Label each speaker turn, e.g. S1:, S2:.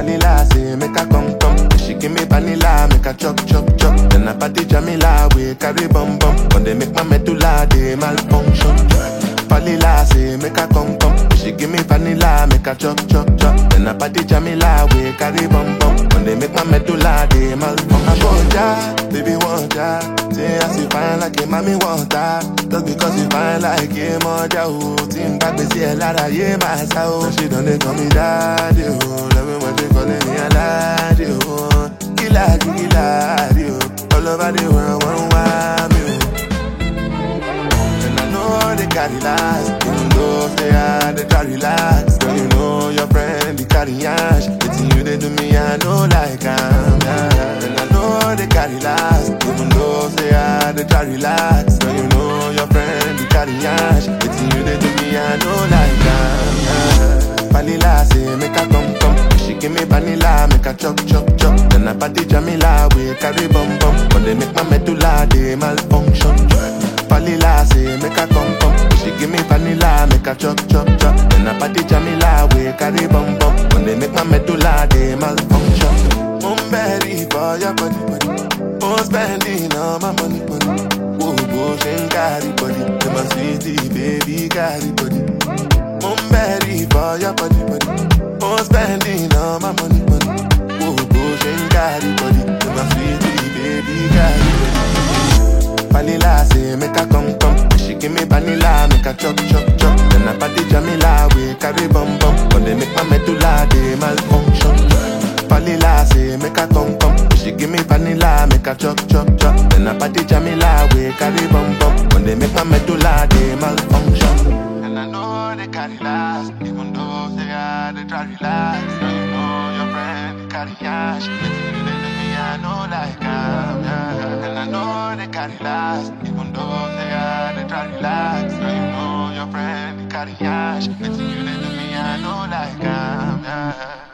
S1: Vanilla say make her come come. She give me vanilla, make her chop chop chop. Then I party Jamila, we carry bum bum. When they make my medulla, they malfunction. Vanilla say make her come come. She give me vanilla, make her chop chop chop. Then I party Jamila, we carry bum bum. When they make my medulla, they malfunction. I want ya, baby want ya. Say I see fine like a mommy want ya. Just because you fine like a mother, oh. Team back, we see a lot of yeah, my soul. She done they call me daddy, oh. Love me when they calling me a laddie, oh. Killer, oh. All over the world, one wild me, and I know they carry last. Even though they are, they try relax. Girl, you know your friend, they carry ash. It's you, they do me, I know like I'm, yeah. And I know they carry last. Even though they are, they try relax. Girl, you know your friend, they carry ash. It's you, they do me, I know like I'm, yeah. Vanilla say make her come come. She give me vanilla, make her chop chop chop. Then I party Jamila, we carry bum bum. When they make my medulla, they malfunction. Vanilla say make her come come. She give me vanilla, make her chop chop chop. Then I party Jamila, we carry bum bum. When they make my medulla, they malfunction. Ready for your body, body. Oh, spending all my money, money. Whoa, bullshit, carry body. You my sweetie, baby, carry body. Ready for your body, body. Oh, spending all my money, money. Whoa, bullshit, carry body. You my sweetie, baby, carry body. Vanilla say make her come come. She give me vanilla, make her chop chop chop. Then I party Jamila, we carry bum bum. When they make my medulla, they malfunction. Vanilla say make her come come. She give me vanilla, make her chop chop chop. Then I party Jamila, we carry bum bum. When they make my medulla, they malfunction. And I know they carry last. Even though they are, they try relax. You know your friend, they carry ash. But you they do me, I know like I'm, yeah. And I know they carry last. Even though they are, they try relax. You know your friend, they carry ash. But you they do me, I know like I'm, yeah.